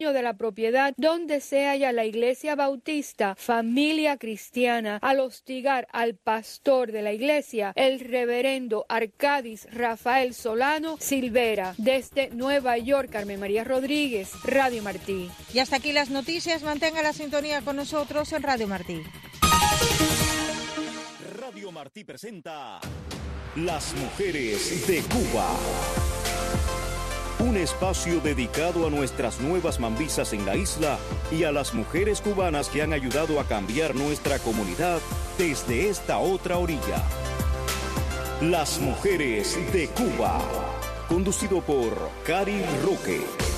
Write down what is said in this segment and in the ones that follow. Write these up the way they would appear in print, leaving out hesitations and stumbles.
de la propiedad donde se halla la iglesia bautista Familia Cristiana al hostigar al pastor de la iglesia, el reverendo Arcadis Rafael Solano Silvera. Desde Nueva York, Carmen María Rodríguez, Radio Martí. Y hasta aquí las noticias. Mantenga la sintonía con nosotros en Radio Martí. Radio Martí presenta Las Mujeres de Cuba. Un espacio dedicado a nuestras nuevas mambisas en la isla y a las mujeres cubanas que han ayudado a cambiar nuestra comunidad desde esta otra orilla. Las Mujeres de Cuba. Conducido por Cari Roque.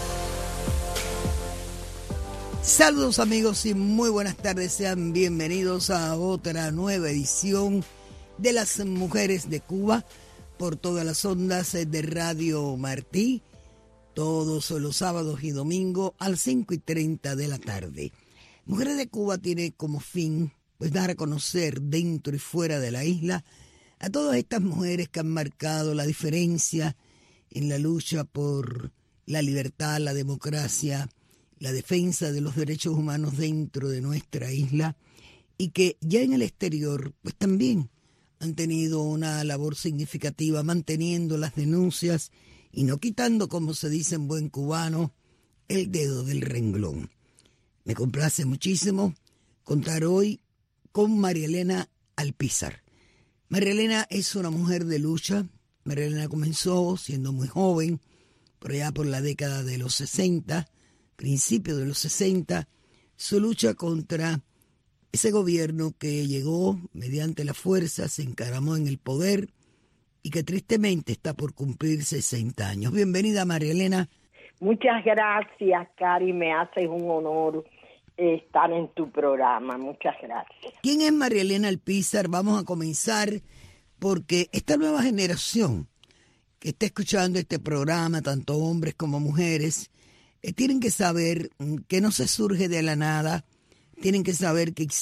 Saludos amigos y muy buenas tardes. Sean bienvenidos a otra nueva edición de Las Mujeres de Cuba por todas las ondas de Radio Martí. Todos los sábados y domingos a las 5:30 de la tarde. Mujeres de Cuba tiene como fin pues dar a conocer dentro y fuera de la isla a todas estas mujeres que han marcado la diferencia en la lucha por la libertad, la democracia, la defensa de los derechos humanos dentro de nuestra isla y que ya en el exterior pues también han tenido una labor significativa manteniendo las denuncias y no quitando, como se dice en buen cubano, el dedo del renglón. Me complace muchísimo contar hoy con María Elena Alpizar. María Elena es una mujer de lucha. María Elena comenzó siendo muy joven, por allá por la década de los 60, principios de los 60, su lucha contra ese gobierno que llegó mediante la fuerza, se encaramó en el poder y que tristemente está por cumplir 60 años. Bienvenida, María Elena. Muchas gracias, Cari. Me haces un honor estar en tu programa. Muchas gracias. ¿Quién es María Elena Alpizar? Vamos a comenzar porque esta nueva generación que está escuchando este programa, tanto hombres como mujeres, tienen que saber que no se surge de la nada, tienen que saber que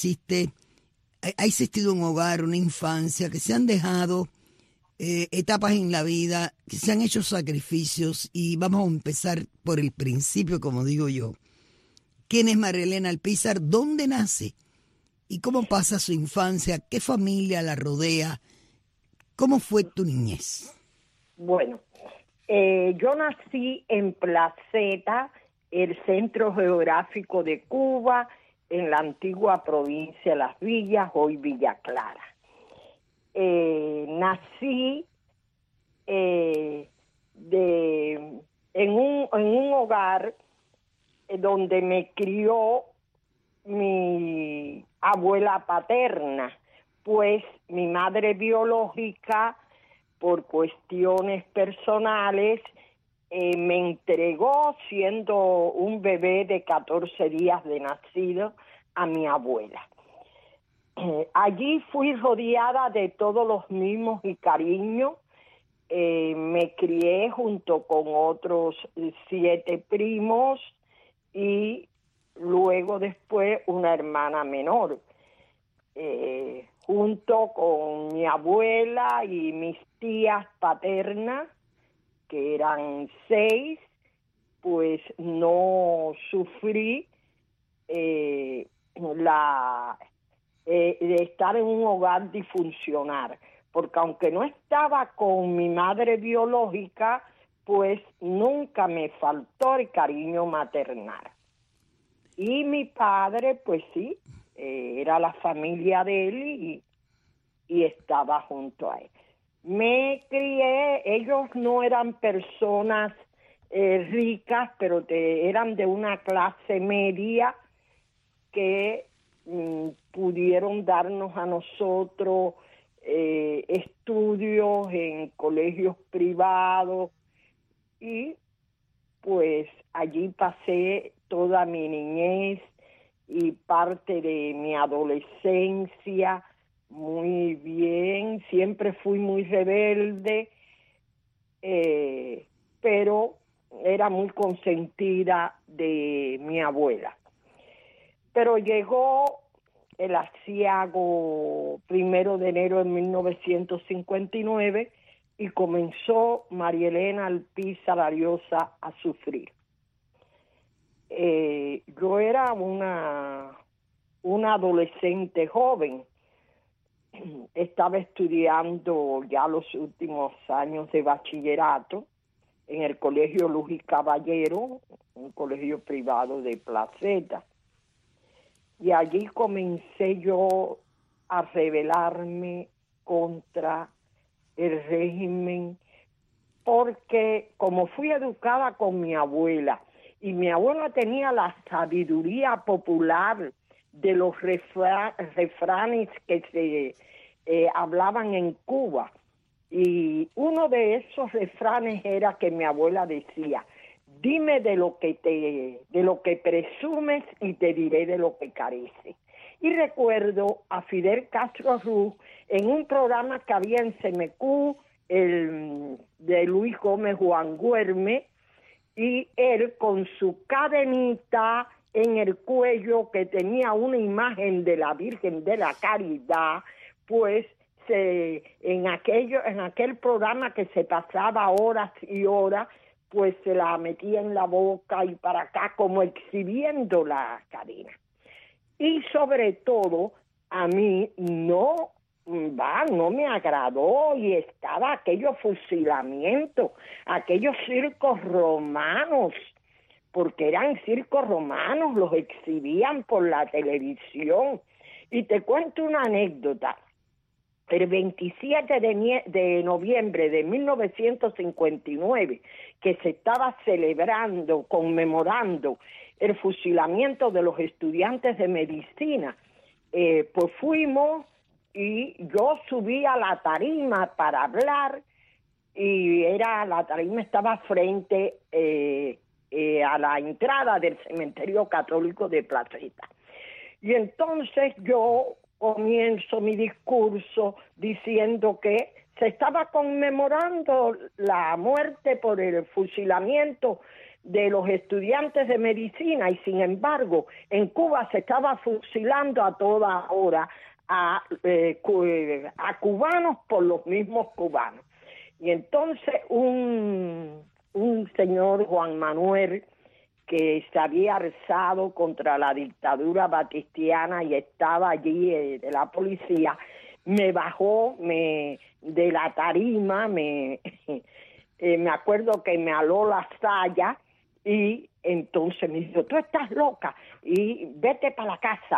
ha existido un hogar, una infancia, que se han dejado etapas en la vida, que se han hecho sacrificios y vamos a empezar por el principio, como digo yo. ¿Quién es María Elena Alpizar? ¿Dónde nace? ¿Y cómo pasa su infancia? ¿Qué familia la rodea? ¿Cómo fue tu niñez? Bueno, yo nací en Placeta, el centro geográfico de Cuba, en la antigua provincia de Las Villas, hoy Villa Clara. Nací en un hogar donde me crió mi abuela paterna, pues mi madre biológica, por cuestiones personales, me entregó, siendo un bebé de 14 días de nacido, a mi abuela. Allí fui rodeada de todos los mimos y cariños. Me crié junto con otros 7 primos y luego después una hermana menor. Junto con mi abuela y mis tías paternas, que eran 6, pues no sufrí de estar en un hogar disfuncional, porque aunque no estaba con mi madre biológica, pues nunca me faltó el cariño maternal. Y mi padre, pues sí, era la familia de él y estaba junto a él. Me crié, ellos no eran personas ricas, pero eran de una clase media que pudieron darnos a nosotros estudios en colegios privados y pues allí pasé toda mi niñez y parte de mi adolescencia muy bien. Siempre fui muy rebelde, pero era muy consentida de mi abuela. Pero llegó el aciago 1 de enero de 1959 y comenzó María Elena Alpizar Ariosa a sufrir. yo era una adolescente joven. Estaba estudiando ya los últimos años de bachillerato en el Colegio Luz y Caballero, un colegio privado de Placeta. Y allí comencé yo a rebelarme contra el régimen, porque como fui educada con mi abuela, y mi abuela tenía la sabiduría popular de los refranes que se hablaban en Cuba, y uno de esos refranes era que mi abuela decía: dime de lo que presumes y te diré de lo que careces. Y recuerdo a Fidel Castro Ruz en un programa que había en CMQ, de Luis Gómez Juan Güerme, y él con su cadenita en el cuello que tenía una imagen de la Virgen de la Caridad, pues en aquel programa que se pasaba horas y horas, pues se la metía en la boca y para acá, como exhibiendo la cadena. Y sobre todo, a mí no me agradó, y estaba aquellos fusilamientos, aquellos circos romanos, porque eran circos romanos, los exhibían por la televisión. Y te cuento una anécdota. El 27 de noviembre de 1959, que se estaba conmemorando el fusilamiento de los estudiantes de medicina, pues fuimos y yo subí a la tarima para hablar, y la tarima estaba frente a la entrada del cementerio católico de Placeta. Y entonces yo comienzo mi discurso diciendo que se estaba conmemorando la muerte por el fusilamiento de los estudiantes de medicina, y sin embargo en Cuba se estaba fusilando a toda hora a cubanos por los mismos cubanos. Y entonces un señor, Juan Manuel, que se había alzado contra la dictadura batistiana y estaba allí de la policía, me bajó de la tarima, me acuerdo que me aló la saya, y entonces me dijo: tú estás loca, y vete para la casa.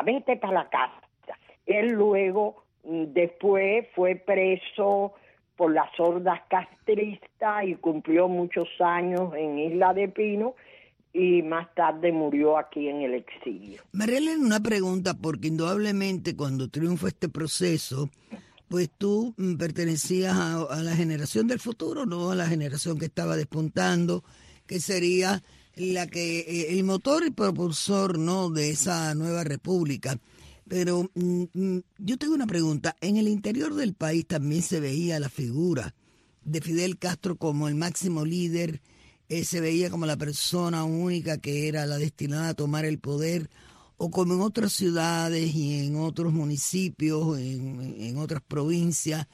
Él luego, después, fue preso por las hordas castristas y cumplió muchos años en Isla de Pino, y más tarde murió aquí en el exilio. María Elena, una pregunta, porque indudablemente cuando triunfa este proceso, pues tú pertenecías a la generación del futuro, no a la generación que estaba despuntando, que sería la que el motor y propulsor, ¿no?, de esa nueva república. Pero yo tengo una pregunta. En el interior del país también se veía la figura de Fidel Castro como el máximo líder, se veía como la persona única que era la destinada a tomar el poder, o como en otras ciudades y en otros municipios, en otras provincias,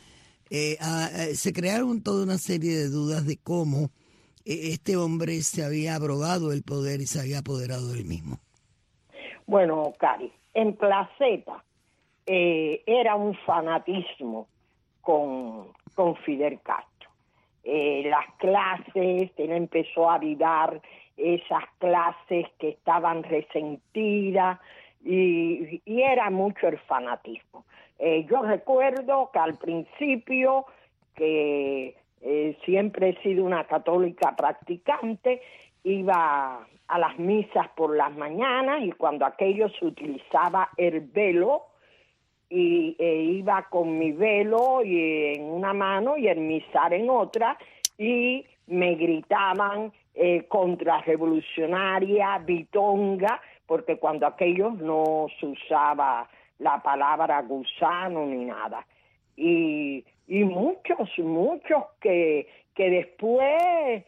se crearon toda una serie de dudas de cómo este hombre se había abrogado el poder y se había apoderado del mismo. Bueno, Cari, en Placeta era un fanatismo con Fidel Castro. Las clases, él empezó a avivar esas clases que estaban resentidas, y era mucho el fanatismo. Yo recuerdo que al principio, que siempre he sido una católica practicante, iba a las misas por las mañanas, y cuando aquello se utilizaba el velo, y iba con mi velo y en una mano y el misal en otra, y me gritaban contrarrevolucionaria, bitonga, porque cuando aquello no se usaba la palabra gusano ni nada. Y muchos que después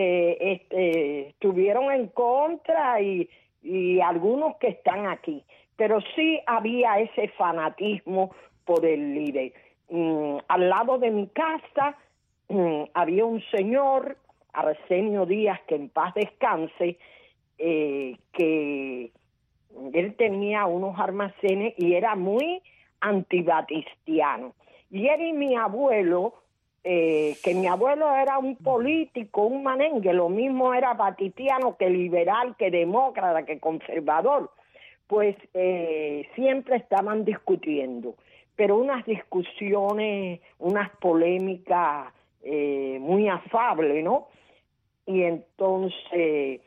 estuvieron en contra, y algunos que están aquí. Pero sí había ese fanatismo por el líder. Al lado de mi casa había un señor, Arsenio Díaz, que en paz descanse, que él tenía unos almacenes y era muy antibatistiano. Y él y mi abuelo, que mi abuelo era un político, un manengue, lo mismo era batistiano que liberal, que demócrata, que conservador, pues siempre estaban discutiendo, pero unas discusiones, unas polémicas muy afables, ¿no? Y entonces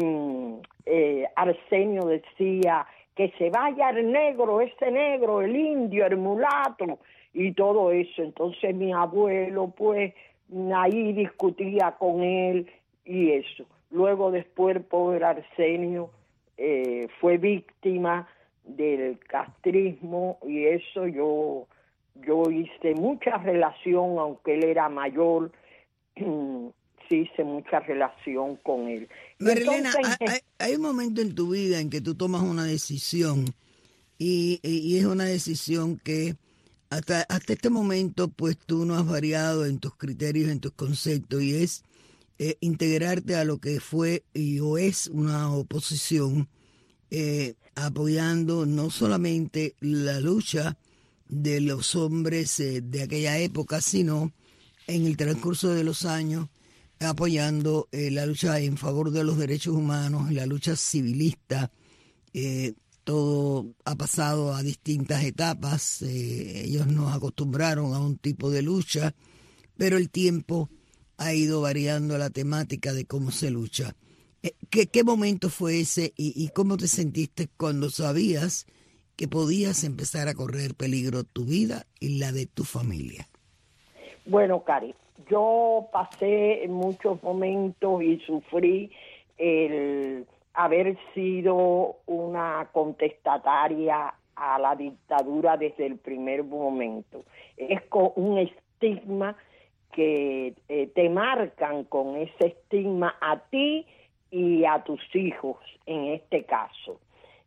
Arsenio decía que se vaya el negro, ese negro, el indio, el mulato y todo eso. Entonces mi abuelo pues ahí discutía con él y eso. Luego después el pobre Arsenio fue víctima del castrismo y eso. Yo hice mucha relación, aunque él era mayor, sí hice mucha relación con él. Marilena, hay un momento en tu vida en que tú tomas una decisión y es una decisión que hasta este momento pues tú no has variado en tus criterios, en tus conceptos, y es integrarte a lo que fue o es una oposición, apoyando no solamente la lucha de los hombres de aquella época, sino en el transcurso de los años apoyando la lucha en favor de los derechos humanos, la lucha civilista. Todo ha pasado a distintas etapas. Ellos nos acostumbraron a un tipo de lucha, pero el tiempo ha ido variando la temática de cómo se lucha. ¿Qué momento fue ese y cómo te sentiste cuando sabías que podías empezar a correr peligro tu vida y la de tu familia? Bueno, Cari, yo pasé muchos momentos y sufrí el haber sido una contestataria a la dictadura desde el primer momento. Es con un estigma que te marcan, con ese estigma a ti y a tus hijos en este caso.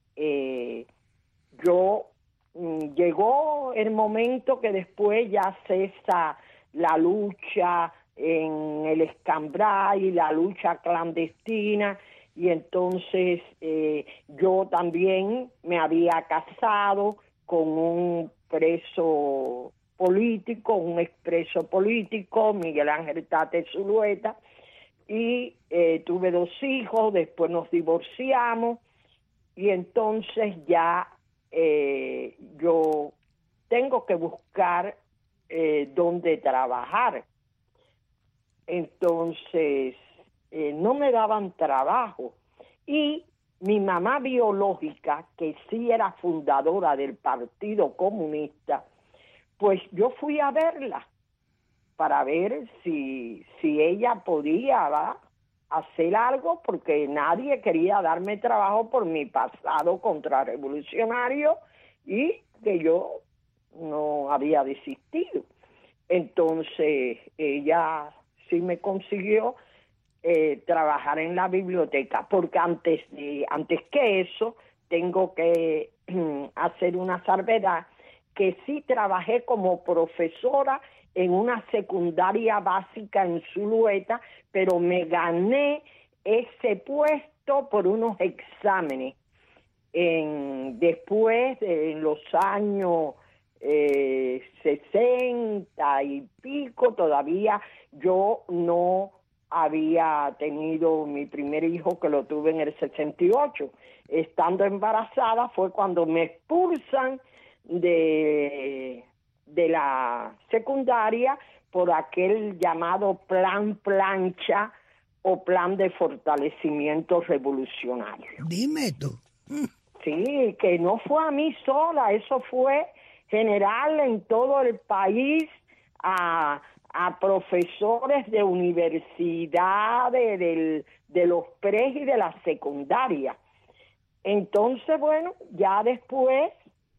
Llegó el momento que después ya cesa la lucha en el Escambray, la lucha clandestina, y entonces yo también me había casado con un preso político, un expreso político, Miguel Ángel Tate Zulueta, y tuve 2 hijos, después nos divorciamos, y entonces ya yo tengo que buscar dónde trabajar. Entonces no me daban trabajo, y mi mamá biológica, que sí era fundadora del Partido Comunista, pues yo fui a verla para ver si ella podía hacer algo, porque nadie quería darme trabajo por mi pasado contrarrevolucionario y que yo no había desistido. Entonces ella sí me consiguió trabajar en la biblioteca, porque antes que eso tengo que hacer una salvedad, que sí trabajé como profesora en una secundaria básica en Zulueta, pero me gané ese puesto por unos exámenes. Después, en los años 60 y pico, todavía yo no había tenido mi primer hijo, que lo tuve en el 68. Estando embarazada fue cuando me expulsan de la secundaria por aquel llamado Plan Plancha o Plan de Fortalecimiento Revolucionario. Dime tú. Sí, que no fue a mí sola, eso fue general en todo el país, a profesores de universidades, de los pres y de la secundaria. Entonces, bueno, ya después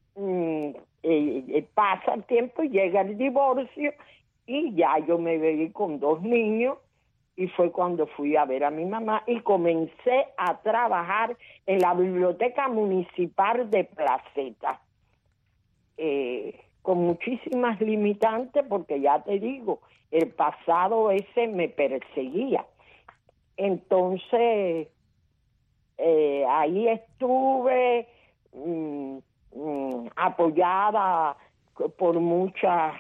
pasa el tiempo y llega el divorcio, y ya yo me veí con 2 niños, y fue cuando fui a ver a mi mamá y comencé a trabajar en la Biblioteca Municipal de Placeta, con muchísimas limitantes, porque ya te digo, el pasado ese me perseguía. Entonces ahí estuve apoyada por muchas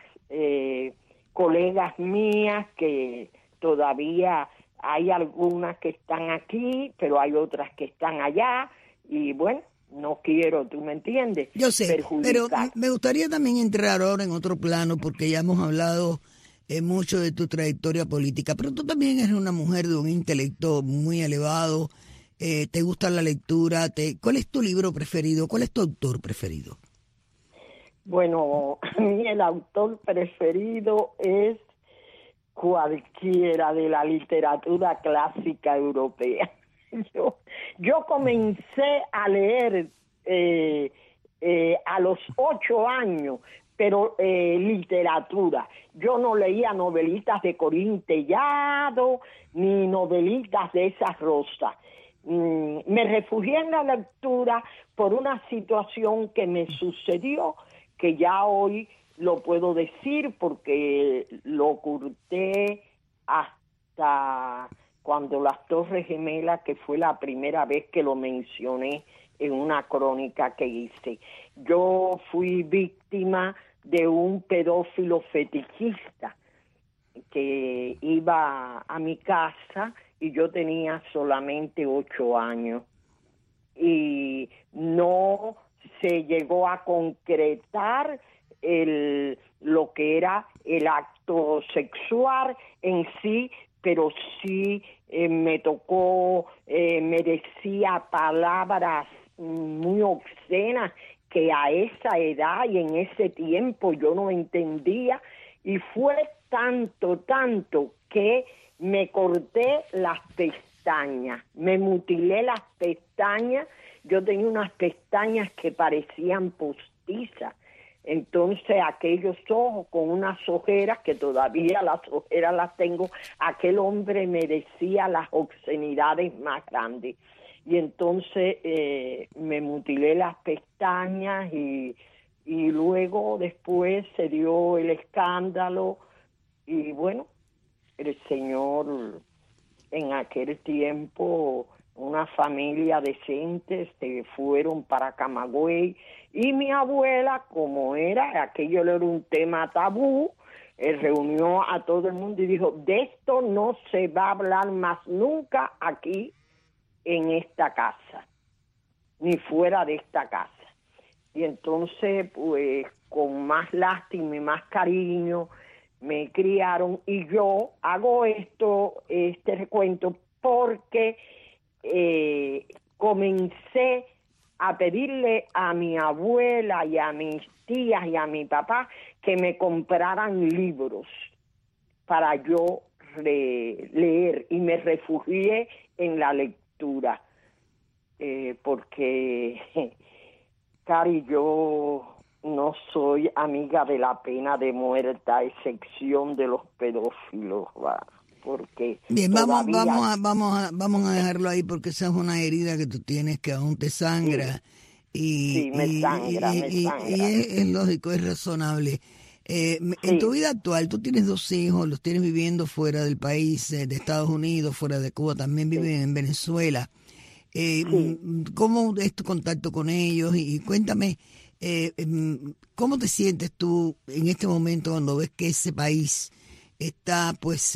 colegas mías, que todavía hay algunas que están aquí, pero hay otras que están allá, y bueno, no quiero, tú me entiendes, yo sé, pero perjudicar. me gustaría también entrar ahora en otro plano, porque ya hemos hablado mucho de tu trayectoria política, pero tú también eres una mujer de un intelecto muy elevado, te gusta la lectura, ¿cuál es tu libro preferido? ¿Cuál es tu autor preferido? Bueno, a mí el autor preferido es cualquiera de la literatura clásica europea. Yo comencé a leer a los 8 años, pero literatura. Yo no leía novelitas de Corín Tellado, ni novelitas de esas rosas. Me refugié en la lectura por una situación que me sucedió, que ya hoy lo puedo decir porque lo oculté hasta cuando las Torres Gemelas, que fue la primera vez que lo mencioné en una crónica que hice. Yo fui víctima de un pedófilo fetichista que iba a mi casa y yo tenía solamente 8 años. Y no se llegó a concretar lo que era el acto sexual en sí, pero sí me tocó, me decía palabras muy obscenas que a esa edad y en ese tiempo yo no entendía, y fue tanto que me corté las pestañas, me mutilé las pestañas. Yo tenía unas pestañas que parecían postizas. Entonces aquellos ojos con unas ojeras, que todavía las ojeras las tengo, aquel hombre me decía las obscenidades más grandes. Y entonces me mutilé las pestañas y luego después se dio el escándalo y bueno, el señor en aquel tiempo, una familia decente, se fueron para Camagüey, y mi abuela, como aquello era un tema tabú, reunió a todo el mundo y dijo, de esto no se va a hablar más nunca aquí en esta casa, ni fuera de esta casa. Y entonces, pues, con más lástima y más cariño, me criaron, y yo hago este recuento porque comencé a pedirle a mi abuela y a mis tías y a mi papá que me compraran libros para yo leer, y me refugié en la lectura, porque, Cari, yo no soy amiga de la pena de muerte, a excepción de los pedófilos, ¿va? Porque bien, vamos a dejarlo ahí, porque esa es una herida que tú tienes que aún te sangra. Sí, me sangra. Y es lógico, es razonable. En tu vida actual, tú tienes 2 hijos, los tienes viviendo fuera del país, de Estados Unidos, fuera de Cuba, también viven en Venezuela. ¿Cómo es tu contacto con ellos? Y cuéntame, ¿cómo te sientes tú en este momento cuando ves que ese país está, pues,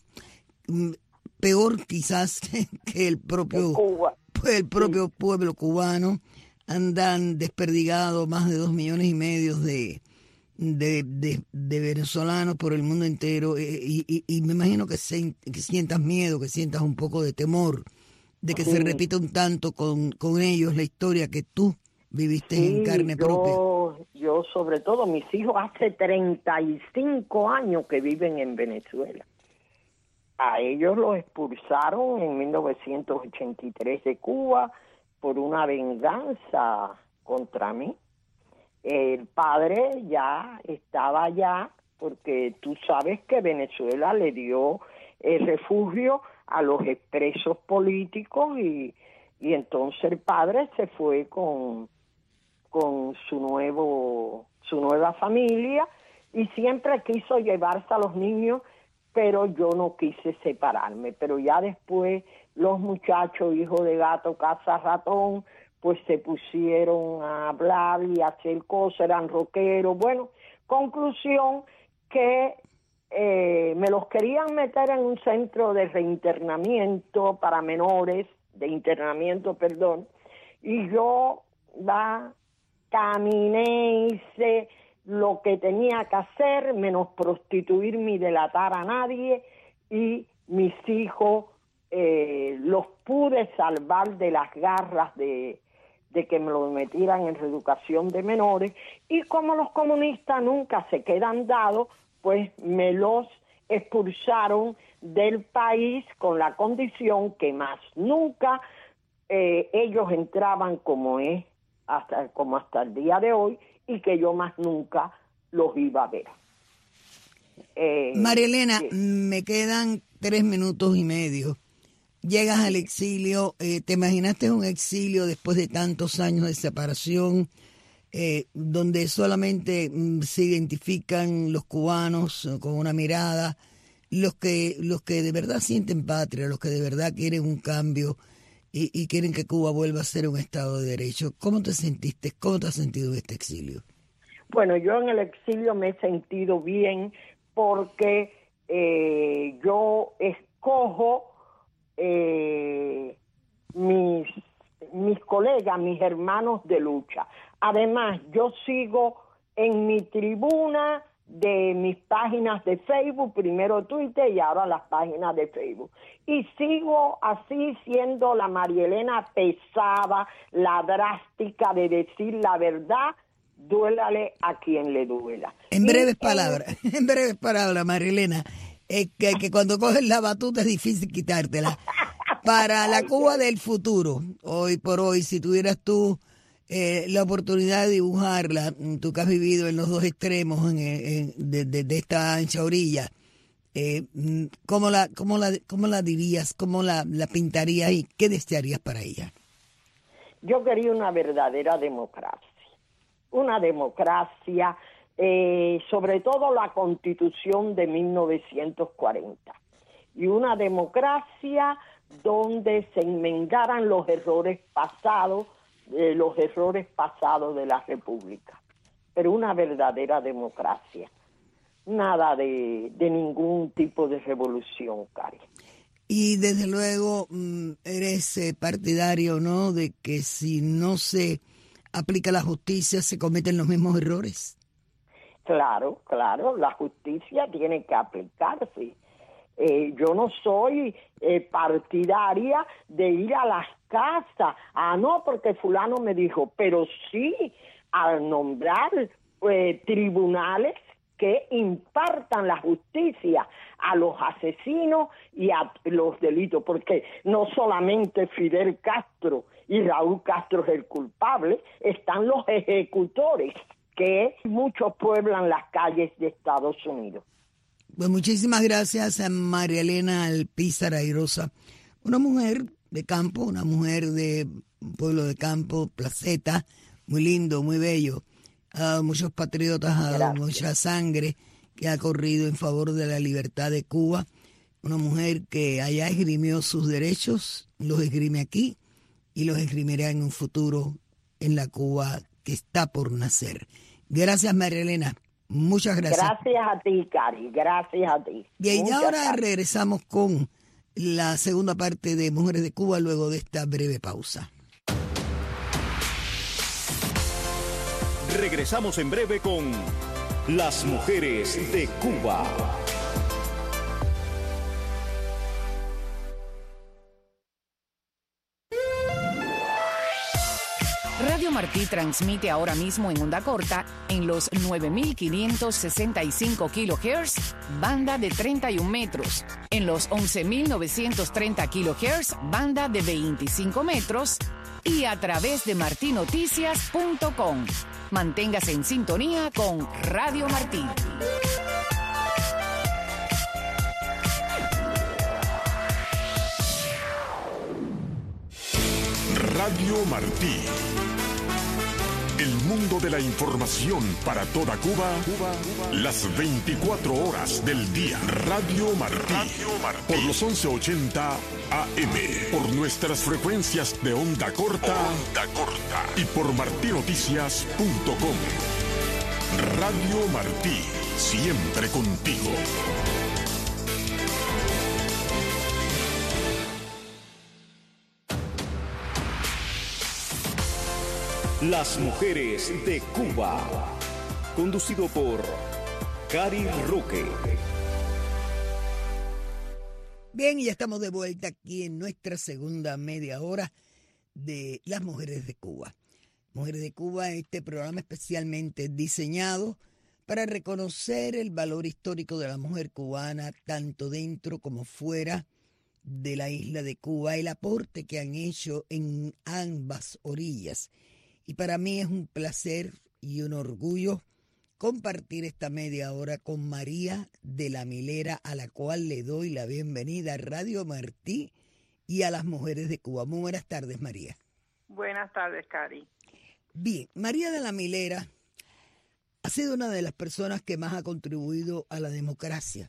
peor quizás que el propio pueblo cubano? Andan desperdigados más de 2,5 millones de venezolanos por el mundo entero, y me imagino que sientas miedo, que sientas un poco de temor de que se repita un tanto con ellos la historia que tú viviste en carne propia. Yo sobre todo, mis hijos hace 35 años que viven en Venezuela. A ellos los expulsaron en 1983 de Cuba por una venganza contra mí. El padre ya estaba allá porque tú sabes que Venezuela le dio el refugio a los expresos políticos, y entonces el padre se fue con su nueva familia, y siempre quiso llevarse a los niños, pero yo no quise separarme. Pero ya después los muchachos, hijos de gato, caza ratón, pues se pusieron a hablar y a hacer cosas, eran rockeros. Bueno, conclusión que me los querían meter en un centro de reinternamiento para menores, de internamiento, perdón, y yo caminé, hice lo que tenía que hacer, menos prostituirme y delatar a nadie, y mis hijos los pude salvar de las garras de que me los metieran en reeducación de menores, y como los comunistas nunca se quedan dados, pues me los expulsaron del país con la condición que más nunca ellos entraban como hasta el día de hoy, y que yo más nunca los iba a ver. María Elena, me quedan 3 minutos y medio. Llegas al exilio, ¿te imaginaste un exilio después de tantos años de separación, donde solamente se identifican los cubanos con una mirada, los que de verdad sienten patria, los que de verdad quieren un cambio y quieren que Cuba vuelva a ser un Estado de Derecho? ¿Cómo te sentiste? ¿Cómo te has sentido en este exilio? Bueno, yo en el exilio me he sentido bien porque yo escojo mis colegas, mis hermanos de lucha. Además, yo sigo en mi tribuna de mis páginas de Facebook, primero Twitter y ahora las páginas de Facebook. Y sigo así siendo la María Elena pesada, la drástica de decir la verdad, duélale a quien le duela. En breves palabras, María Elena, que cuando coges la batuta es difícil quitártela. Para la Cuba del futuro, hoy por hoy, si tuvieras tú la oportunidad de dibujarla, tú que has vivido en los dos extremos de esta ancha orilla, ¿cómo la dirías, cómo la pintarías y qué desearías para ella? Yo quería una verdadera democracia, sobre todo la Constitución de 1940, y una democracia donde se enmendaran los errores pasados de la República, pero una verdadera democracia, nada de ningún tipo de revolución, Cari. Y desde luego eres partidario, ¿no?, de que si no se aplica la justicia se cometen los mismos errores. Claro, la justicia tiene que aplicarse. Yo no soy partidaria de ir a las casas, no, porque fulano me dijo, pero sí al nombrar tribunales que impartan la justicia a los asesinos y a los delitos, porque no solamente Fidel Castro y Raúl Castro es el culpable, están los ejecutores, que muchos pueblan las calles de Estados Unidos. Pues muchísimas gracias a María Elena Alpizar Airosa, una mujer de campo, una mujer de un pueblo de campo, Placeta, muy lindo, muy bello. Ha dado muchos patriotas, ha dado mucha sangre que ha corrido en favor de la libertad de Cuba. Una mujer que allá esgrimió sus derechos, los esgrime aquí y los esgrimirá en un futuro en la Cuba que está por nacer. Gracias, María Elena. Muchas gracias. Gracias a ti, Cari. Gracias a ti. Bien, y ahora regresamos con la segunda parte de Mujeres de Cuba luego de esta breve pausa. Regresamos en breve con Las Mujeres de Cuba. Radio Martí transmite ahora mismo en onda corta en los 9.565 kHz, banda de 31 metros, en los 11.930 kHz, banda de 25 metros, y a través de martinoticias.com. Manténgase en sintonía con Radio Martí. Radio Martí. El mundo de la información para toda Cuba, las 24 horas del día. Radio Martí, por los 1180 AM, por nuestras frecuencias de onda corta y por martinoticias.com. Radio Martí, siempre contigo. Las mujeres de Cuba. Conducido por Cari Roque. Bien, y ya estamos de vuelta aquí en nuestra segunda media hora de Las Mujeres de Cuba. Mujeres de Cuba, este programa especialmente diseñado para reconocer el valor histórico de la mujer cubana, tanto dentro como fuera de la isla de Cuba, el aporte que han hecho en ambas orillas. Y para mí es un placer y un orgullo compartir esta media hora con María de la Milera, a la cual le doy la bienvenida a Radio Martí y a Las Mujeres de Cuba. Muy buenas tardes, María. Buenas tardes, Cari. Bien, María de la Milera ha sido una de las personas que más ha contribuido a la democracia.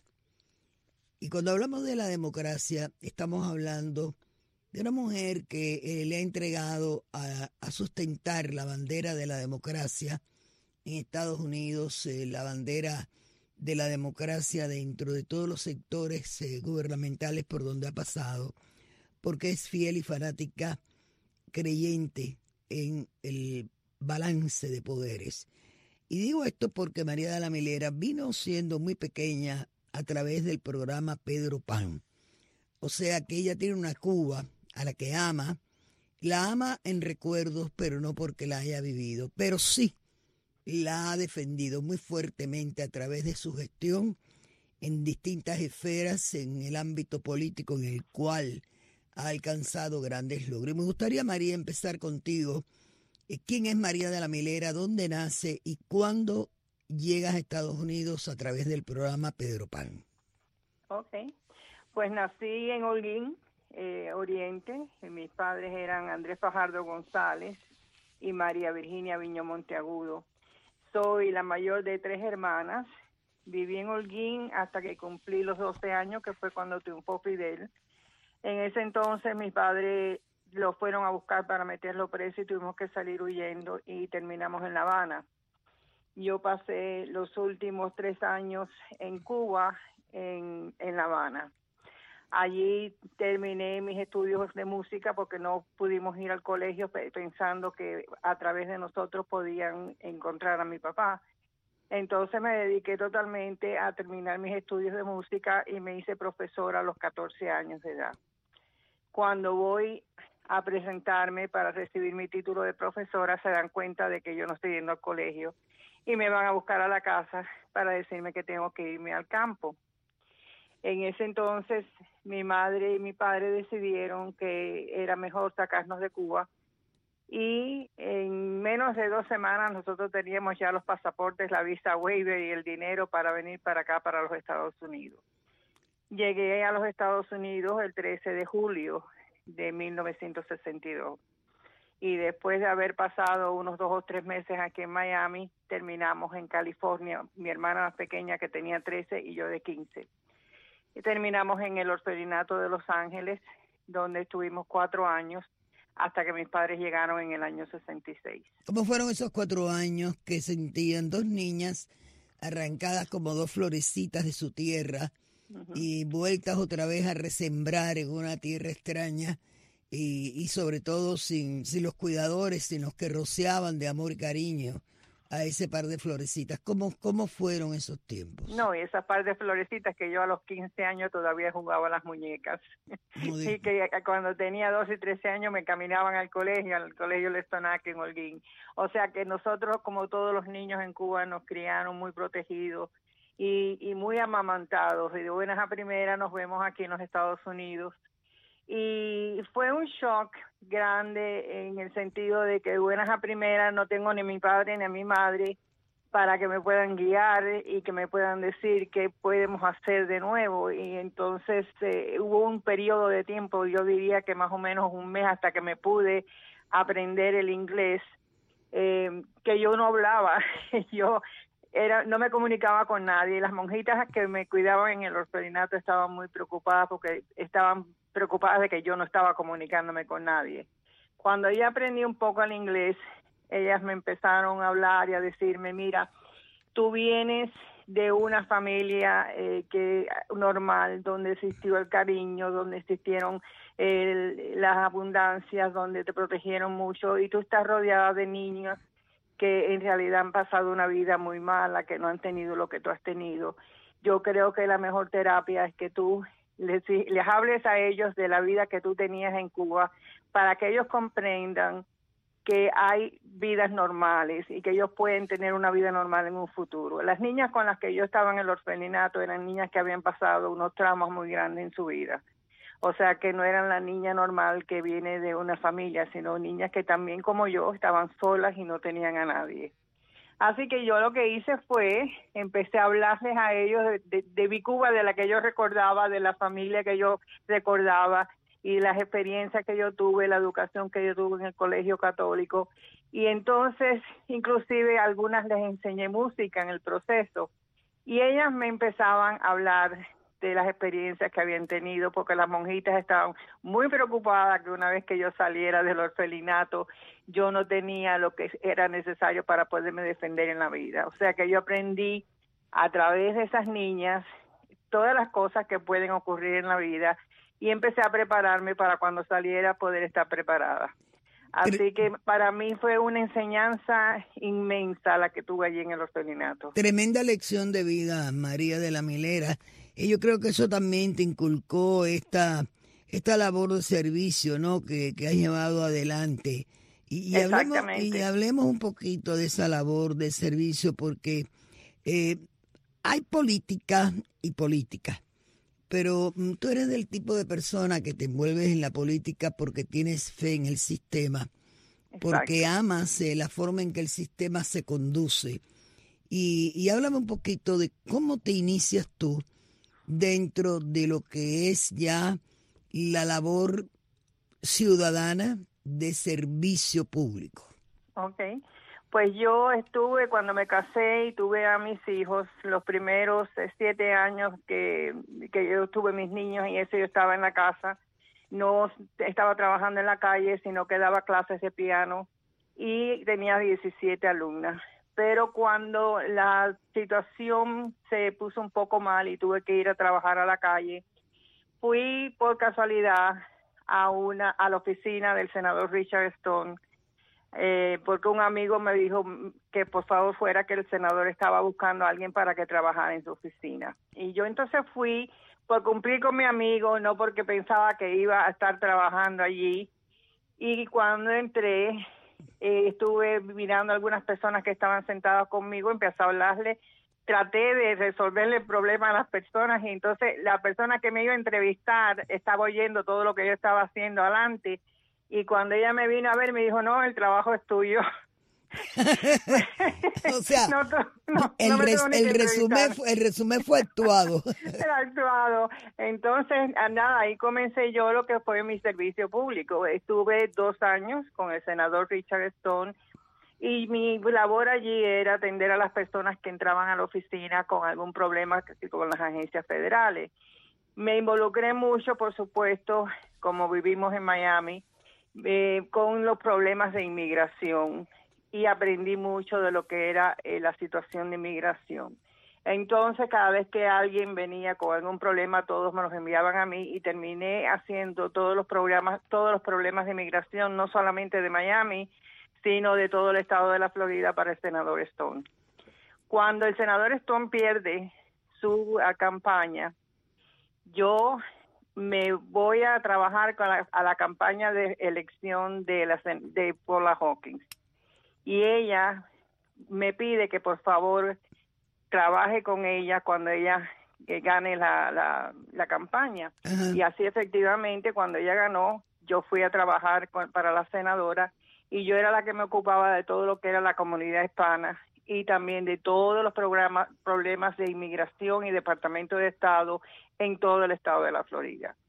Y cuando hablamos de la democracia, estamos hablando de una mujer que le ha entregado a sustentar la bandera de la democracia en Estados Unidos, la bandera de la democracia dentro de todos los sectores gubernamentales por donde ha pasado, porque es fiel y fanática, creyente en el balance de poderes. Y digo esto porque María de la Milera vino siendo muy pequeña a través del programa Pedro Pan. O sea que ella tiene una Cuba a la que ama, la ama en recuerdos, pero no porque la haya vivido, pero sí la ha defendido muy fuertemente a través de su gestión en distintas esferas en el ámbito político en el cual ha alcanzado grandes logros. Y me gustaría, María, empezar contigo. ¿Quién es María de la Milera? ¿Dónde nace? ¿Y cuándo llegas a Estados Unidos a través del programa Pedro Pan? Ok, pues nací en Holguín, Oriente. Mis padres eran Andrés Fajardo González y María Virginia Viñó Monteagudo. Soy la mayor de 3 hermanas. Viví en Holguín hasta que cumplí los 12 años, que fue cuando triunfó Fidel. En ese entonces mis padres lo fueron a buscar para meterlo preso y tuvimos que salir huyendo y terminamos en La Habana. Yo pasé los últimos 3 años en Cuba, en La Habana. Allí terminé mis estudios de música porque no pudimos ir al colegio pensando que a través de nosotros podían encontrar a mi papá. Entonces me dediqué totalmente a terminar mis estudios de música y me hice profesora a los 14 años de edad. Cuando voy a presentarme para recibir mi título de profesora, se dan cuenta de que yo no estoy yendo al colegio y me van a buscar a la casa para decirme que tengo que irme al campo. En ese entonces, mi madre y mi padre decidieron que era mejor sacarnos de Cuba y en menos de 2 semanas nosotros teníamos ya los pasaportes, la visa waiver y el dinero para venir para acá, para los Estados Unidos. Llegué a los Estados Unidos el 13 de julio de 1962 y después de haber pasado unos 2 o 3 meses aquí en Miami, terminamos en California, mi hermana más pequeña que tenía 13 y yo de 15. Y terminamos en el orfelinato de Los Ángeles, donde estuvimos 4 años, hasta que mis padres llegaron en el año 66. ¿Cómo fueron esos 4 años que sentían 2 niñas arrancadas como 2 florecitas de su tierra y vueltas otra vez a resembrar en una tierra extraña y sobre todo sin los cuidadores, sin los que rociaban de amor y cariño a ese par de florecitas? ¿Cómo fueron esos tiempos? No, y esas par de florecitas que yo a los 15 años todavía jugaba a las muñecas. Y que cuando tenía 12 y 13 años me caminaban al colegio Lestonac en Holguín. O sea que nosotros, como todos los niños en Cuba, nos criaron muy protegidos y muy amamantados. Y de buenas a primeras nos vemos aquí en los Estados Unidos. Y fue un shock grande en el sentido de que de buenas a primeras no tengo ni a mi padre ni a mi madre para que me puedan guiar y que me puedan decir qué podemos hacer de nuevo. Y entonces hubo un periodo de tiempo, yo diría que más o menos un mes, hasta que me pude aprender el inglés, que yo no hablaba, no me comunicaba con nadie. Las monjitas que me cuidaban en el orfelinato estaban muy preocupadas porque estaban preocupadas de que yo no estaba comunicándome con nadie. Cuando ya aprendí un poco el inglés, ellas me empezaron a hablar y a decirme, mira, tú vienes de una familia normal, donde existió el cariño, donde existieron las abundancias, donde te protegieron mucho, y tú estás rodeada de niños que en realidad han pasado una vida muy mala, que no han tenido lo que tú has tenido. Yo creo que la mejor terapia es que tú les hables a ellos de la vida que tú tenías en Cuba, para que ellos comprendan que hay vidas normales y que ellos pueden tener una vida normal en un futuro. Las niñas con las que yo estaba en el orfelinato eran niñas que habían pasado unos traumas muy grandes en su vida. O sea, que no eran la niña normal que viene de una familia, sino niñas que también, como yo, estaban solas y no tenían a nadie. Así que yo lo que hice fue, empecé a hablarles a ellos de mi Cuba, de la que yo recordaba, de la familia que yo recordaba, y las experiencias que yo tuve, la educación que yo tuve en el colegio católico. Y entonces, inclusive, a algunas les enseñé música en el proceso. Y ellas me empezaban a hablar de las experiencias que habían tenido, porque las monjitas estaban muy preocupadas que una vez que yo saliera del orfelinato, yo no tenía lo que era necesario para poderme defender en la vida. O sea que yo aprendí a través de esas niñas todas las cosas que pueden ocurrir en la vida, y empecé a prepararme para cuando saliera poder estar preparada. Así que para mí fue una enseñanza inmensa la que tuve allí en el orfelinato. Tremenda lección de vida, María de la Milera. Y yo creo que eso también te inculcó esta labor de servicio, ¿no? que has llevado adelante. Y hablemos un poquito de esa labor de servicio, porque hay política y política. Pero tú eres del tipo de persona que te envuelves en la política porque tienes fe en el sistema, porque amas la forma en que el sistema se conduce. Y háblame un poquito de cómo te inicias tú dentro de lo que es ya la labor ciudadana de servicio público. Okay. Pues yo estuve, cuando me casé y tuve a mis hijos, los primeros 7 años que yo tuve mis niños y eso, yo estaba en la casa, no estaba trabajando en la calle, sino que daba clases de piano y tenía 17 alumnas. Pero cuando la situación se puso un poco mal y tuve que ir a trabajar a la calle, fui por casualidad a la oficina del senador Richard Stone, porque un amigo me dijo que por favor fuera, que el senador estaba buscando a alguien para que trabajara en su oficina. Y yo entonces fui por cumplir con mi amigo, no porque pensaba que iba a estar trabajando allí. Y cuando entré, estuve mirando a algunas personas que estaban sentadas conmigo, empecé a hablarle, traté de resolverle el problema a las personas, y entonces la persona que me iba a entrevistar estaba oyendo todo lo que yo estaba haciendo adelante. Y cuando ella me vino a ver, me dijo, no, el trabajo es tuyo. O sea, el resumen fue actuado. Actuado. Entonces, nada, ahí comencé yo lo que fue mi servicio público. Estuve 2 años con el senador Richard Stone, y mi labor allí era atender a las personas que entraban a la oficina con algún problema con las agencias federales. Me involucré mucho, por supuesto, como vivimos en Miami, con los problemas de inmigración, y aprendí mucho de lo que era la situación de inmigración. Entonces, cada vez que alguien venía con algún problema, todos me los enviaban a mí, y terminé haciendo todos los problemas de inmigración, no solamente de Miami, sino de todo el estado de la Florida, para el senador Stone. Cuando el senador Stone pierde su campaña, yo me voy a trabajar a la campaña de elección de Paula Hawkins. Y ella me pide que por favor trabaje con ella cuando ella gane la campaña. Uh-huh. Y así efectivamente, cuando ella ganó, yo fui a trabajar para la senadora, y yo era la que me ocupaba de todo lo que era la comunidad hispana, y también de todos los problemas de inmigración y Departamento de Estado en todo el estado de la Florida.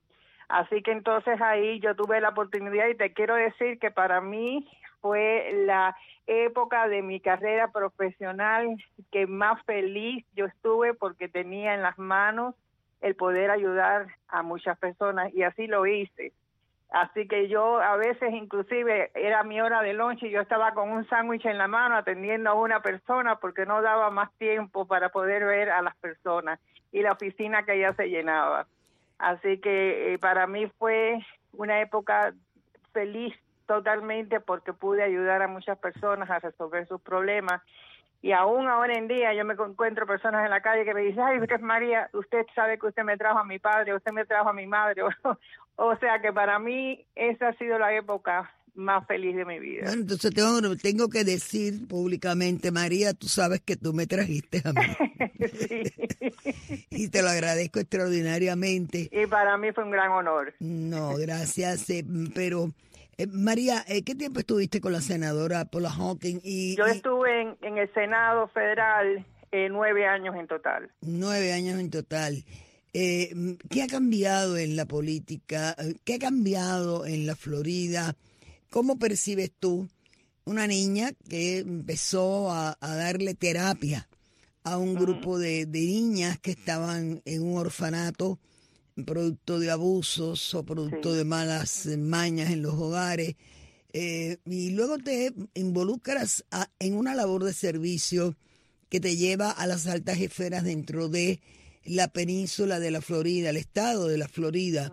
Así que entonces ahí yo tuve la oportunidad y te quiero decir que para mí fue la época de mi carrera profesional que más feliz yo estuve porque tenía en las manos el poder ayudar a muchas personas y así lo hice. Así que yo a veces inclusive era mi hora de lunch y yo estaba con un sándwich en la mano atendiendo a una persona porque no daba más tiempo para poder ver a las personas y la oficina que ya se llenaba. Así que para mí fue una época feliz totalmente porque pude ayudar a muchas personas a resolver sus problemas. Y aún ahora en día yo me encuentro personas en la calle que me dicen, ay, usted María, usted sabe que usted me trajo a mi padre, usted me trajo a mi madre. O sea que para mí esa ha sido la época más feliz de mi vida. Bueno, entonces tengo que decir públicamente, María, tú sabes que tú me trajiste a mí. Sí. Y te lo agradezco extraordinariamente. Y para mí fue un gran honor. No, gracias. Pero, María, ¿qué tiempo estuviste con la senadora Paula Hawkins? Yo estuve en el Senado Federal 9 años en total. 9 años en total. ¿Qué ha cambiado en la política? ¿Qué ha cambiado en la Florida? ¿Cómo percibes tú una niña que empezó a darle terapia a un grupo de niñas que estaban en un orfanato producto de abusos o producto de malas mañas en los hogares? Y luego te involucras en una labor de servicio que te lleva a las altas esferas dentro de la península de la Florida, el estado de la Florida.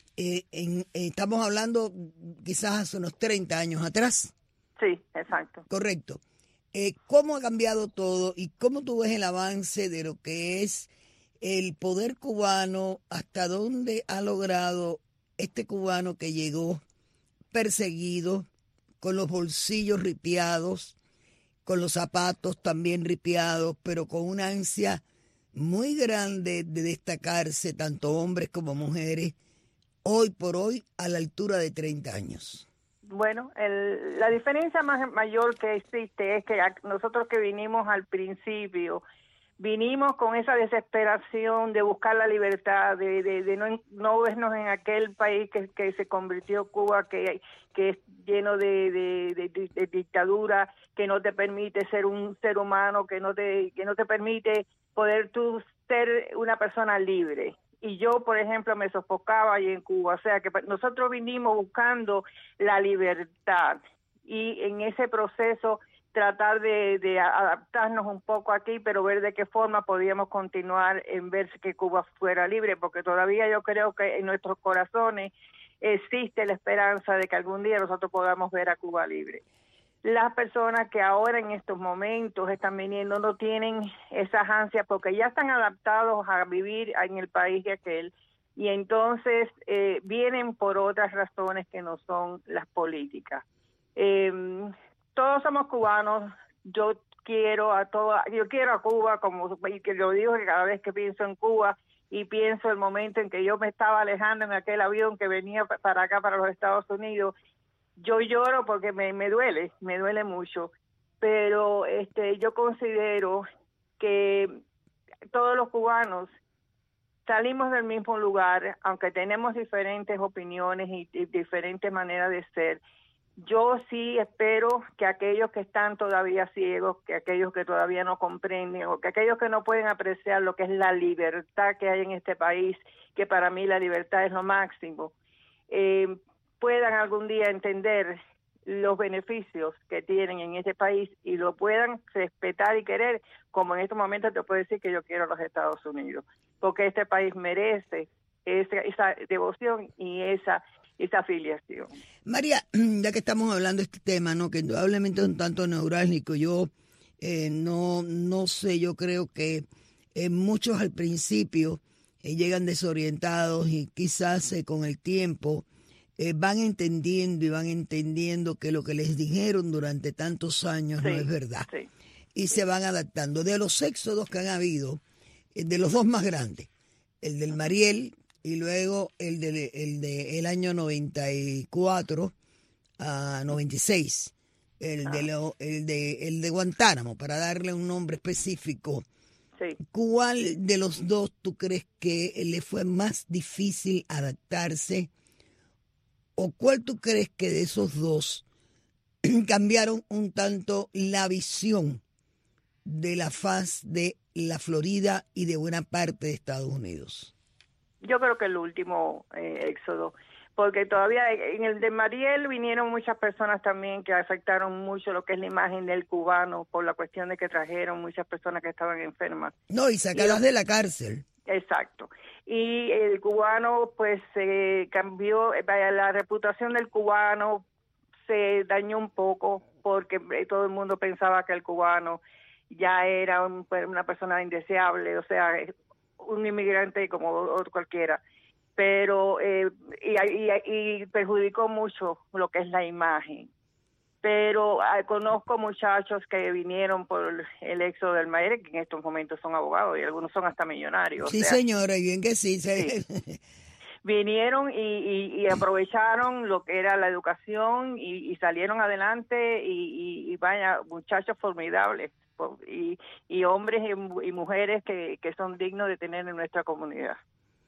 Estamos hablando quizás hace unos 30 años atrás. Sí, exacto. Correcto. ¿Cómo ha cambiado todo y cómo tú ves el avance de lo que es el poder cubano? ¿Hasta dónde ha logrado este cubano que llegó perseguido, con los bolsillos ripiados, con los zapatos también ripiados, pero con una ansia muy grande de destacarse, tanto hombres como mujeres, hoy por hoy a la altura de 30 años? Bueno, la diferencia mayor que existe es que nosotros que vinimos al principio, vinimos con esa desesperación de buscar la libertad, de no vernos en aquel país que se convirtió Cuba, que es lleno de dictadura, que no te permite ser un ser humano, que no te permite poder tú ser una persona libre. Y yo, por ejemplo, me sofocaba ahí en Cuba. O sea, que nosotros vinimos buscando la libertad y en ese proceso tratar de adaptarnos un poco aquí, pero ver de qué forma podíamos continuar en ver que Cuba fuera libre, porque todavía yo creo que en nuestros corazones existe la esperanza de que algún día nosotros podamos ver a Cuba libre. Las personas que ahora en estos momentos están viniendo no tienen esas ansias porque ya están adaptados a vivir en el país de aquel y entonces vienen por otras razones que no son las políticas. Todos somos cubanos. Yo quiero a Cuba, como que lo digo que cada vez que pienso en Cuba y pienso el momento en que yo me estaba alejando en aquel avión que venía para acá, para los Estados Unidos. Yo lloro porque me duele mucho, pero yo considero que todos los cubanos salimos del mismo lugar, aunque tenemos diferentes opiniones y diferentes maneras de ser. Yo sí espero que aquellos que están todavía ciegos, que aquellos que todavía no comprenden, o que aquellos que no pueden apreciar lo que es la libertad que hay en este país, que para mí la libertad es lo máximo, puedan algún día entender los beneficios que tienen en este país y lo puedan respetar y querer, como en estos momentos te puedo decir que yo quiero a los Estados Unidos, porque este país merece esa devoción y esa afiliación. María, ya que estamos hablando de este tema, ¿no?, que indudablemente es un tanto neurálgico, yo no sé, yo creo que muchos al principio llegan desorientados y quizás con el tiempo van entendiendo que lo que les dijeron durante tantos años no es verdad. Sí. Y se van adaptando. De los éxodos que han habido, de los dos más grandes, el del Mariel y luego el del año 94 a 96, el de Guantánamo, para darle un nombre específico Sí. ¿Cuál de los dos tú crees que le fue más difícil adaptarse? ¿O cuál tú crees que de esos dos cambiaron un tanto la visión de la faz de la Florida y de buena parte de Estados Unidos? Yo creo que el último éxodo, porque todavía en el de Mariel vinieron muchas personas también que afectaron mucho lo que es la imagen del cubano, por la cuestión de que trajeron muchas personas que estaban enfermas. No, y sacarlas de la cárcel. Exacto. Y el cubano, pues, cambió, la reputación del cubano se dañó un poco porque todo el mundo pensaba que el cubano ya era una persona indeseable, o sea, un inmigrante como otro cualquiera, pero y perjudicó mucho lo que es la imagen. Pero conozco muchachos que vinieron por el éxodo del Maire, que en estos momentos son abogados y algunos son hasta millonarios. Sí, o sea, señora, y bien que sí. Sí. Vinieron y aprovecharon lo que era la educación y salieron adelante y vaya, muchachos formidables y hombres y mujeres que son dignos de tener en nuestra comunidad.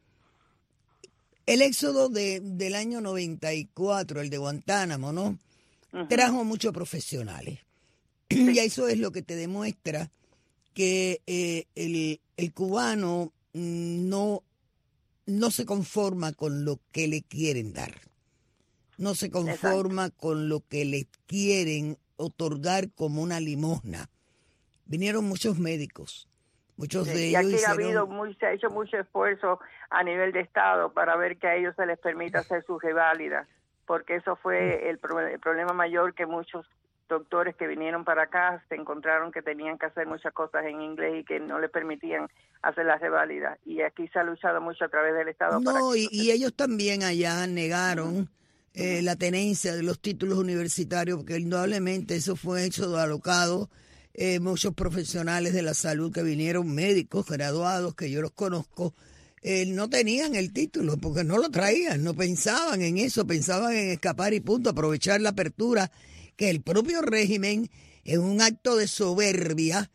El éxodo del año 94, el de Guantánamo, ¿no? Uh-huh. Trajo muchos profesionales. Sí. Y eso es lo que te demuestra que el cubano no se conforma con lo que le quieren dar. No se conforma Exacto. Con lo que le quieren otorgar como una limosna. Vinieron muchos médicos. Muchos de ellos se ha hecho mucho esfuerzo a nivel de Estado para ver que a ellos se les permita hacer su reválida, porque eso fue el problema mayor, que muchos doctores que vinieron para acá se encontraron que tenían que hacer muchas cosas en inglés y que no les permitían hacer la reválida. Y aquí se ha luchado mucho a través del Estado. No, y ellos también allá negaron la tenencia de los títulos universitarios, porque indudablemente eso fue hecho de alocado. Muchos profesionales de la salud que vinieron, médicos graduados que yo los conozco, no tenían el título porque no lo traían, no pensaban en eso, pensaban en escapar y punto, aprovechar la apertura que el propio régimen, en un acto de soberbia,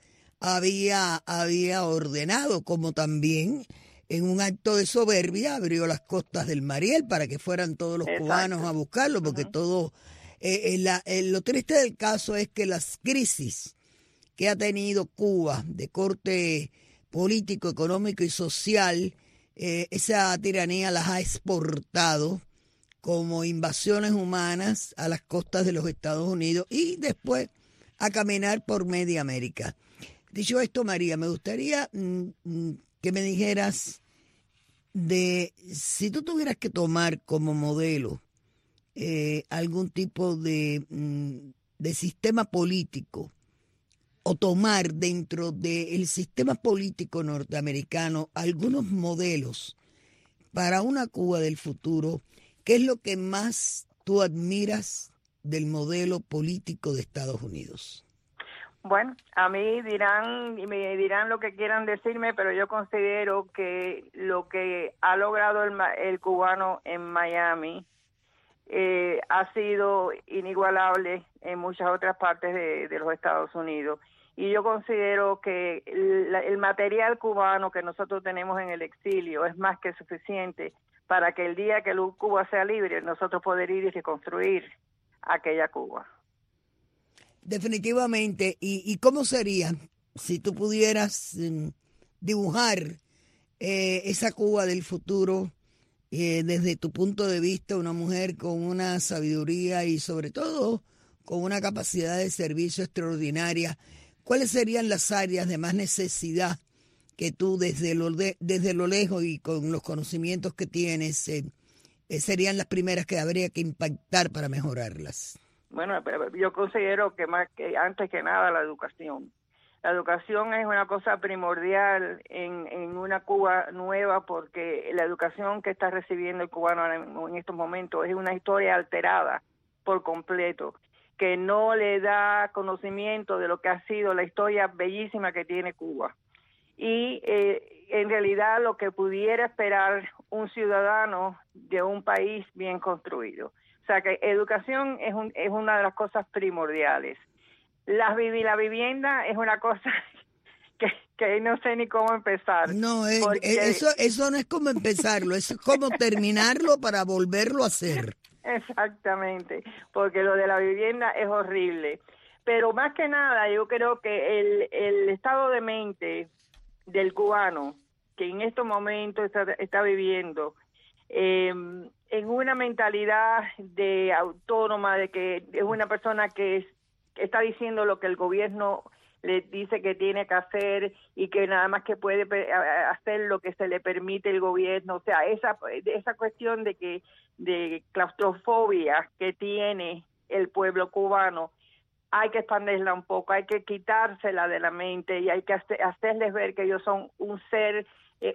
había ordenado, como también en un acto de soberbia abrió las costas del Mariel para que fueran todos los Exacto. cubanos a buscarlo, porque todo, lo triste del caso es que las crisis que ha tenido Cuba de corte político, económico y social, esa tiranía las ha exportado como invasiones humanas a las costas de los Estados Unidos y después a caminar por media América. Dicho esto, María, me gustaría que me dijeras de si tú tuvieras que tomar como modelo algún tipo de sistema político, o tomar dentro del sistema político norteamericano algunos modelos para una Cuba del futuro, ¿qué es lo que más tú admiras del modelo político de Estados Unidos? Bueno, a mí me dirán lo que quieran decirme, pero yo considero que lo que ha logrado el cubano en Miami ha sido inigualable en muchas otras partes de los Estados Unidos. Y yo considero que el material cubano que nosotros tenemos en el exilio es más que suficiente para que el día que Cuba sea libre, nosotros poder ir y reconstruir aquella Cuba. Definitivamente. ¿Y cómo sería si tú pudieras dibujar esa Cuba del futuro desde tu punto de vista, una mujer con una sabiduría y sobre todo con una capacidad de servicio extraordinaria? ¿Cuáles serían las áreas de más necesidad que tú desde lo lejos y con los conocimientos que tienes serían las primeras que habría que impactar para mejorarlas? Bueno, yo considero que antes que nada la educación. La educación es una cosa primordial en una Cuba nueva, porque la educación que está recibiendo el cubano en estos momentos es una historia alterada por completo, que no le da conocimiento de lo que ha sido la historia bellísima que tiene Cuba. Y en realidad lo que pudiera esperar un ciudadano de un país bien construido. O sea que educación es una de las cosas primordiales. La vivienda es una cosa que no sé ni cómo empezar. No, porque... eso no es como empezarlo, es como terminarlo para volverlo a hacer. Exactamente, porque lo de la vivienda es horrible. Pero más que nada, yo creo que el estado de mente del cubano, que en estos momentos está viviendo en una mentalidad de autónoma, de que es una persona que está diciendo lo que el gobierno le dice que tiene que hacer y que nada más que puede hacer lo que se le permite el gobierno. O sea, esa cuestión de claustrofobia que tiene el pueblo cubano, hay que expandirla un poco, hay que quitársela de la mente y hay que hacerles ver que ellos son un ser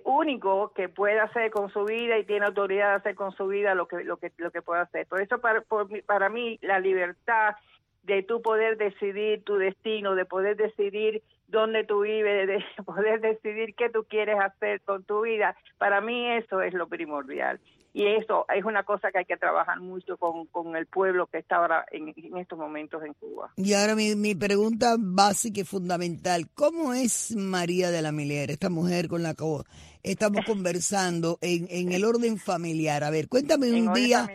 único que puede hacer con su vida y tiene autoridad de hacer con su vida lo que puede hacer. Por eso para mí la libertad de tú poder decidir tu destino, de poder decidir dónde tú vives, de poder decidir qué tú quieres hacer con tu vida, para mí eso es lo primordial. Y eso es una cosa que hay que trabajar mucho con el pueblo que está ahora en estos momentos en Cuba. Y ahora mi pregunta básica y fundamental, ¿cómo es María de la Milera, esta mujer con la que estamos conversando en el orden familiar? A ver, cuéntame un día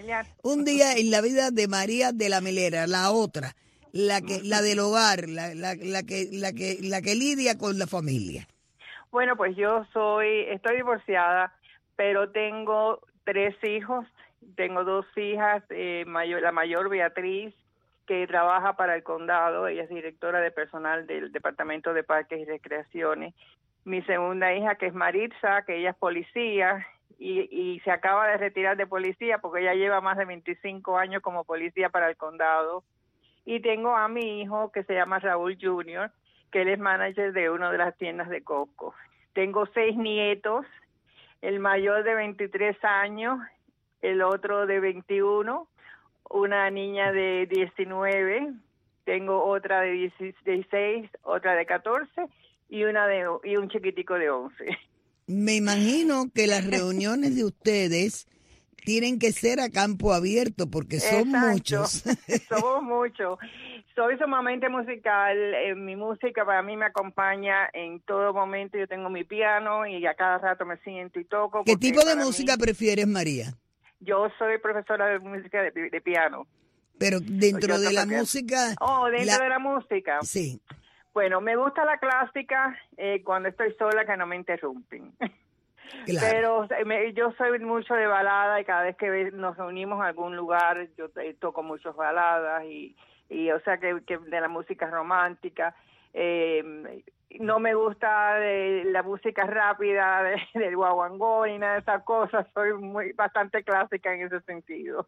en la vida de María de la Milera, la otra, la del hogar, la que lidia con la familia. Bueno, pues yo estoy divorciada, pero tengo 3 hijos, tengo 2 hijas, la mayor Beatriz, que trabaja para el condado, ella es directora de personal del Departamento de Parques y Recreaciones. Mi segunda hija, que es Maritza, que ella es policía y se acaba de retirar de policía porque ella lleva más de 25 años como policía para el condado. Y tengo a mi hijo, que se llama Raúl Jr., que él es manager de una de las tiendas de Costco. Tengo 6 nietos, el mayor de 23 años, el otro de 21, una niña de 19, tengo otra de 16, otra de 14 y un chiquitico de 11. Me imagino que las reuniones de ustedes tienen que ser a campo abierto porque son muchos. Somos muchos. Soy sumamente musical. Mi música para mí me acompaña en todo momento. Yo tengo mi piano y a cada rato me siento y toco. ¿Qué tipo de música prefieres, María? Yo soy profesora de música de piano. Pero dentro de la música... de la música. Sí. Bueno, me gusta la clásica cuando estoy sola, que no me interrumpen. Claro. Pero yo soy mucho de balada y cada vez que nos reunimos en algún lugar yo toco muchas baladas y o sea que de la música romántica. No me gusta la música rápida del guaguancó ni nada de esas cosas. Soy bastante clásica en ese sentido.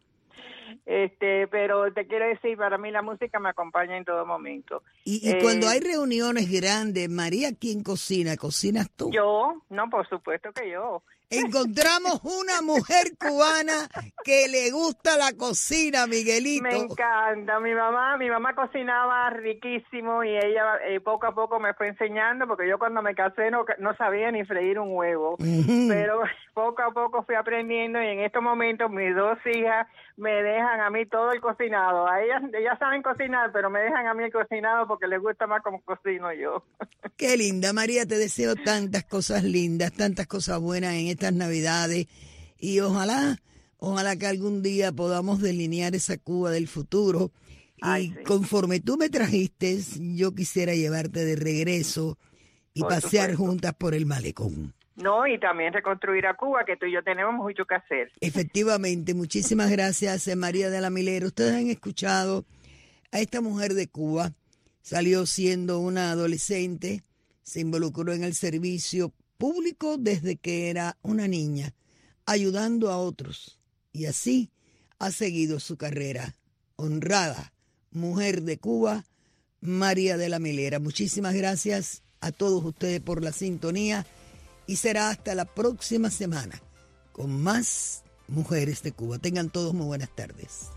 Pero te quiero decir, para mí la música me acompaña en todo momento. Y cuando hay reuniones grandes, María, ¿quién cocina? ¿Cocinas tú? Yo, no, por supuesto que yo. Encontramos una mujer cubana que le gusta la cocina, Miguelito. Me encanta. Mi mamá cocinaba riquísimo y ella poco a poco me fue enseñando, porque yo cuando me casé no sabía ni freír un huevo. Uh-huh. Pero poco a poco fui aprendiendo y en estos momentos mis 2 hijas me dejan a mí todo el cocinado. A ellas saben cocinar, pero me dejan a mí el cocinado porque les gusta más como cocino yo. Qué linda, María, te deseo tantas cosas lindas, tantas cosas buenas en estas Navidades y ojalá que algún día podamos delinear esa Cuba del futuro. Y sí, conforme tú me trajiste, yo quisiera llevarte de regreso y por pasear supuesto juntas por el malecón. No, y también reconstruir a Cuba, que tú y yo tenemos mucho que hacer. Efectivamente, muchísimas gracias, María de la Milera. Ustedes han escuchado a esta mujer de Cuba, salió siendo una adolescente, se involucró en el servicio público desde que era una niña, ayudando a otros, y así ha seguido su carrera. Honrada mujer de Cuba, María de la Milera. Muchísimas gracias a todos ustedes por la sintonía y será hasta la próxima semana con más Mujeres de Cuba. Tengan todos muy buenas tardes.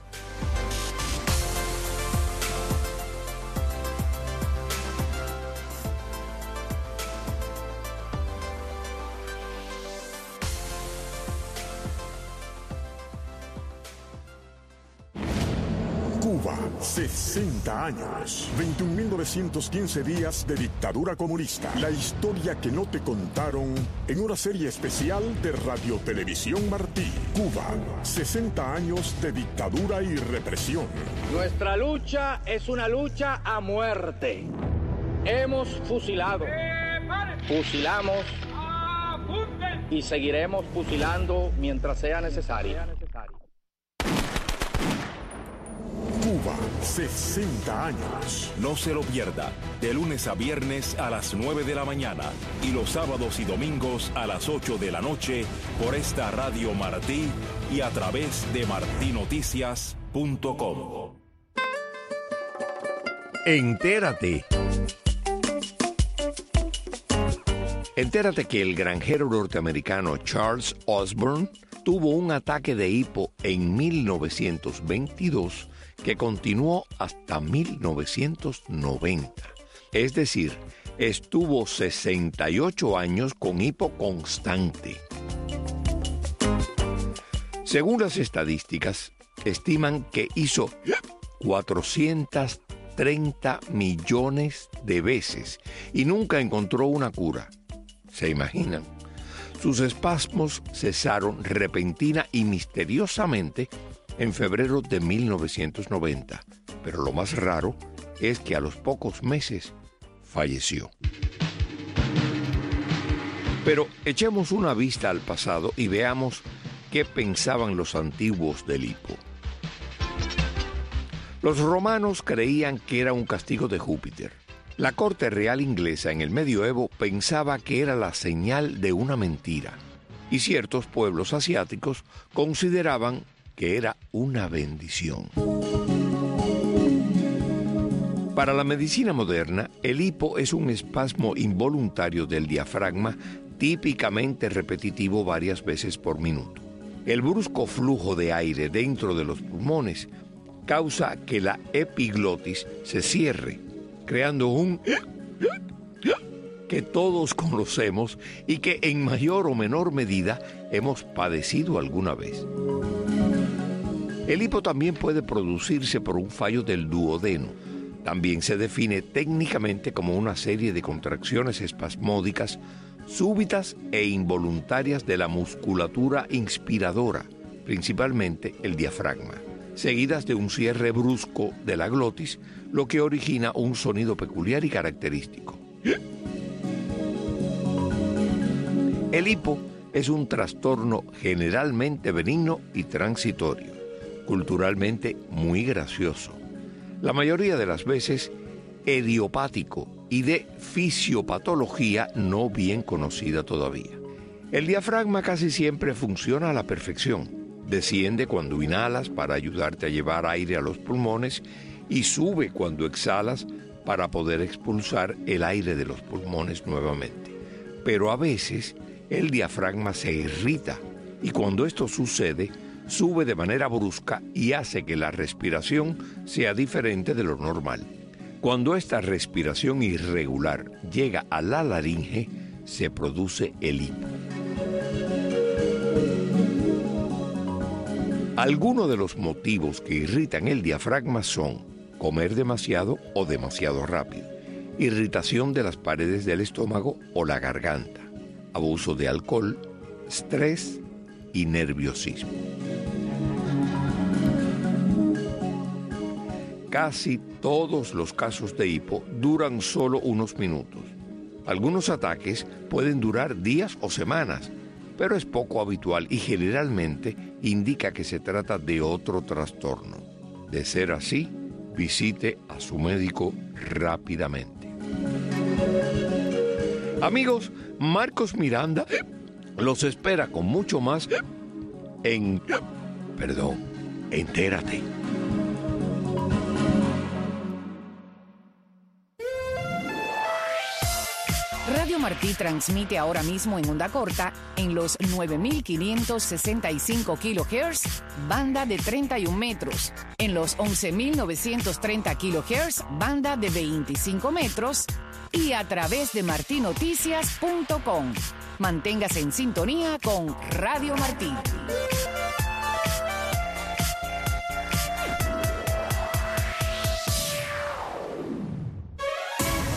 Cuba, 60 años. 21.915 días de dictadura comunista. La historia que no te contaron en una serie especial de Radio Televisión Martí. Cuba, 60 años de dictadura y represión. Nuestra lucha es una lucha a muerte. Hemos fusilado, fusilamos y seguiremos fusilando mientras sea necesario. Cuba, 60 años. No se lo pierda, de lunes a viernes a las 9 de la mañana y los sábados y domingos a las 8 de la noche por esta Radio Martí y a través de martinoticias.com. Entérate. Entérate que el granjero norteamericano Charles Osborne tuvo un ataque de hipo en 1922 que continuó hasta 1990. Es decir, estuvo 68 años con hipo constante. Según las estadísticas, estiman que hizo 430 millones de veces y nunca encontró una cura. ¿Se imaginan? Sus espasmos cesaron repentina y misteriosamente en febrero de 1990, pero lo más raro es que a los pocos meses falleció. Pero echemos una vista al pasado y veamos qué pensaban los antiguos del hipo. Los romanos creían que era un castigo de Júpiter. La corte real inglesa en el medioevo pensaba que era la señal de una mentira, y ciertos pueblos asiáticos consideraban que era una bendición. Para la medicina moderna, el hipo es un espasmo involuntario del diafragma típicamente repetitivo varias veces por minuto. El brusco flujo de aire dentro de los pulmones causa que la epiglotis se cierre, creando un que todos conocemos y que en mayor o menor medida hemos padecido alguna vez. El hipo también puede producirse por un fallo del duodeno. También se define técnicamente como una serie de contracciones espasmódicas súbitas e involuntarias de la musculatura inspiradora, principalmente el diafragma, seguidas de un cierre brusco de la glotis, lo que origina un sonido peculiar y característico. El hipo es un trastorno generalmente benigno y transitorio, culturalmente muy gracioso, la mayoría de las veces idiopático y de fisiopatología no bien conocida todavía. El diafragma casi siempre funciona a la perfección. Desciende cuando inhalas para ayudarte a llevar aire a los pulmones y sube cuando exhalas para poder expulsar el aire de los pulmones nuevamente. Pero a veces el diafragma se irrita y cuando esto sucede, sube de manera brusca y hace que la respiración sea diferente de lo normal. Cuando esta respiración irregular llega a la laringe, se produce el hipo. Algunos de los motivos que irritan el diafragma son comer demasiado o demasiado rápido, irritación de las paredes del estómago o la garganta, abuso de alcohol, estrés y nerviosismo. Casi todos los casos de hipo duran solo unos minutos. Algunos ataques pueden durar días o semanas, pero es poco habitual y generalmente indica que se trata de otro trastorno. De ser así, visite a su médico rápidamente. Amigos, Marcos Miranda los espera con mucho más en... Entérate. Radio Martí transmite ahora mismo en onda corta en los 9.565 kHz, banda de 31 metros, en los 11.930 kHz, banda de 25 metros, y a través de martinoticias.com. Manténgase en sintonía con Radio Martí.